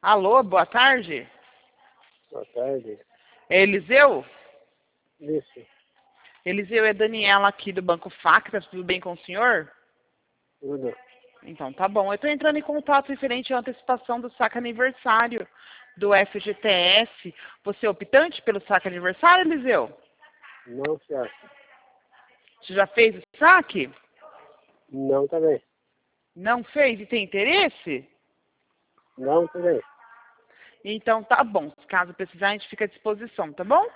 Alô, boa tarde. Boa tarde. É Eliseu? Isso. Eliseu, é Daniela aqui do Banco Factas, tudo bem com o senhor? Tudo. Então tá bom. Eu estou entrando em contato referente à antecipação do saque aniversário do FGTS. Você é optante pelo saque aniversário, Eliseu? Não se acha. Você já fez o saque? Não também. Não fez e tem interesse? Não também. Então tá bom. Caso precisar, a gente fica à disposição, tá bom?